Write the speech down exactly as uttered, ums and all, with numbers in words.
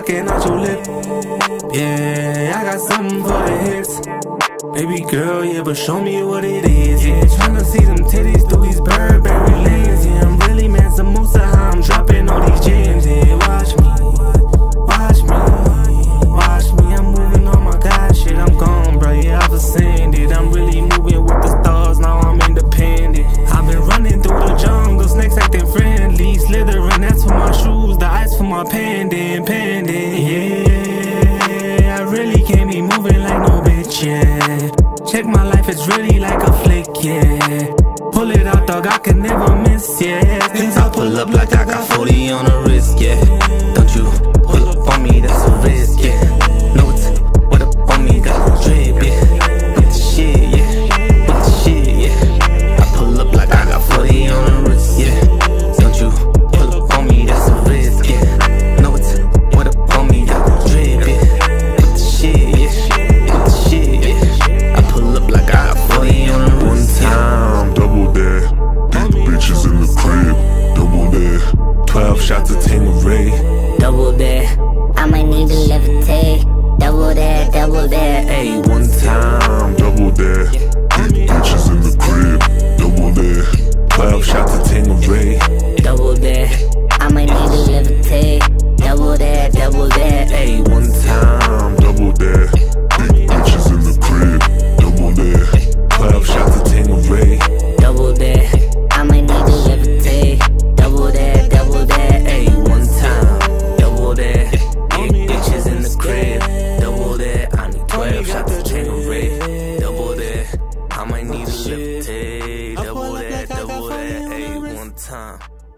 licking out your lip. Yeah, I got something for the hits. Baby girl, yeah, but show me what it is. Yeah, tryna see them titties through these Burberry lanes. Yeah, I'm really Mansa Musa, how I'm dropping all these gems. Yeah, watch me, watch me, watch me. I'm moving on my God shit, I'm gone, bro. Yeah, I've ascended. I'm really moving with the stars, now I'm independent. I've been running through the jungle, snakes acting friendly. Slithering, that's for my shoes, the ice for my pendant, pendant. Yeah, I really can't be moving like no bitch, yeah. Check my life, it's really like a flick, yeah. Pull it out, dog, I can never miss, yeah. Things I pull up like I got forty on the wrist, yeah. Don't you pull up on me, that's a risk, yeah. No, it's what up on me, got no drip, yeah. With the shit, yeah. With the shit, yeah. I pull up like I got forty on the wrist, yeah. Don't you pull up on me, that's a risk, yeah. No, it's what up on me, got no drip, yeah. With the shit, yeah. With the shit, yeah. I pull up like I got forty on the wrist. One time, double dare. Big bitches in the crib, double dare. Twelve shots of Tanqueray, double dare. I might need to levitate. Double dare, double dare. Ayy, one time, double dare. Big bitches in the crib, double dare. Twelve shots of Tanqueray, double dare. I might need to levitate. Double dare, double dare. Ayy, one time, double dare. Big bitches in the crib, double dare. Twelve shots of Tanqueray, double dare. I might need to levitate. Double dare, double dare. Ayy, one time, double dare. Big bitches in the crib, double dare. I need twelve shots of Tanqueray, double dare. I might need to levitate. Double dare, double dare. Ayy, one time.